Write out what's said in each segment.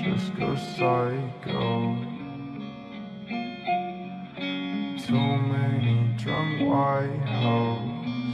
just go psycho. Too many drunk white hoes.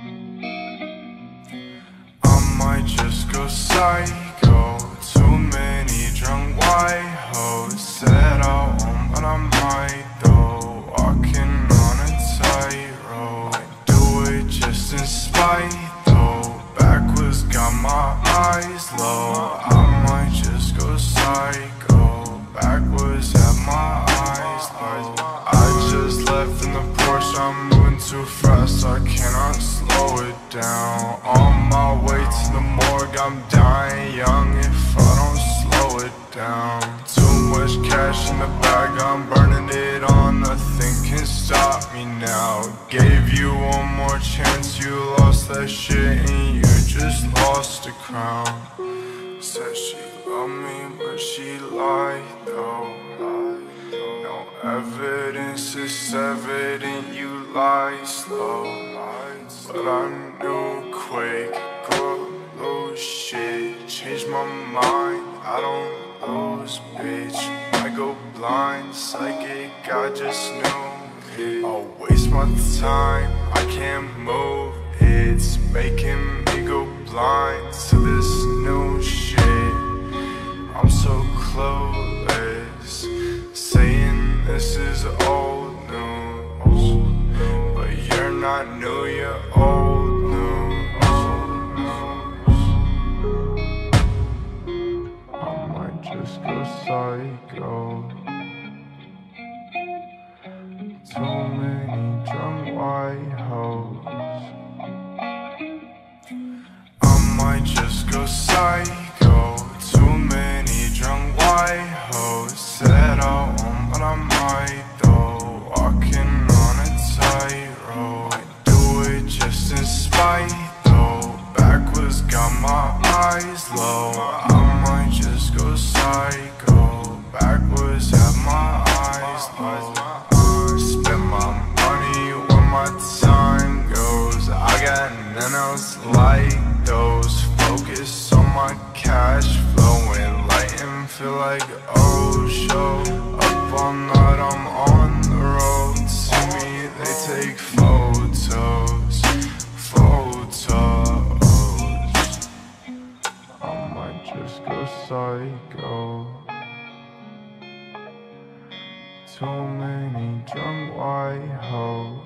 I might just go psycho. Too many drunk white hoes. Said I won't, but I might though. Walking on a tightrope. I do it just in spite though. Backwards got my eyes low. I might just go psycho. Backwards have my eyes low. I just left in the Porsche, I'm moving too fast, I cannot slow it down. On my way to the morgue, I'm dying young if I don't slow it down. Too much cash in the bag, I'm burning it on, nothing can stop me now. Gave you one more chance, you lost that shit and you just lost the crown. Said she loved me, but she lied though. No evidence is evident, you lie slow. But I knew quick, go lose shit. Changed my mind, I don't lose, bitch. I go blind, psychic, I just knew it. I'll waste my time, I can't move. It's making me go blind to this new shit. I'm so clueless, saying this is old news, but you're not new, you're old news. I might just go psycho. Too many drunk white hoes. I might just go psycho. Too many drunk white hoes. Said I won't, but I might though. Walking on a tightrope. I do it just in spite though. Backwards got my eyes low. I might just go psycho. Backwards have my eyes low. Spend my money where my time goes. I got none else like those. Focus on my cash flowing, light and feel like oh show. Up all night, I'm on the road. See me, they take photos. I might just go psycho. Too many drunk white hoes.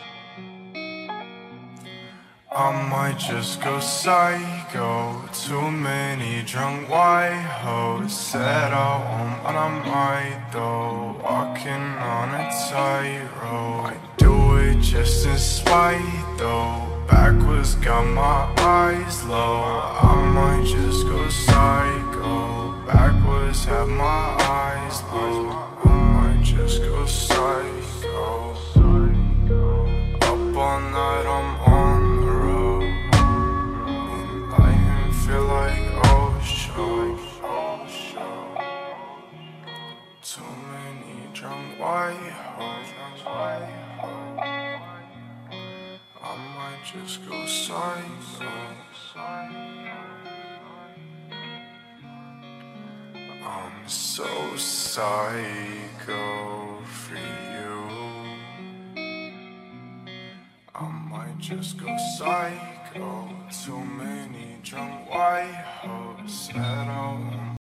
I might just go psycho. Too many drunk white hoes. Said I won't, but I might though. Walking on a tightrope. I do it just in spite though. Backwards got my eyes low. I might just go psycho. Backwards have my eyes low. I might just go psycho. Up all night, I'm on the road. And feel like oh show. Too many drunk white hoes. I might just go psycho. I'm so psycho for you. I might just go psycho. Too many drunk white hoes. Said I won't.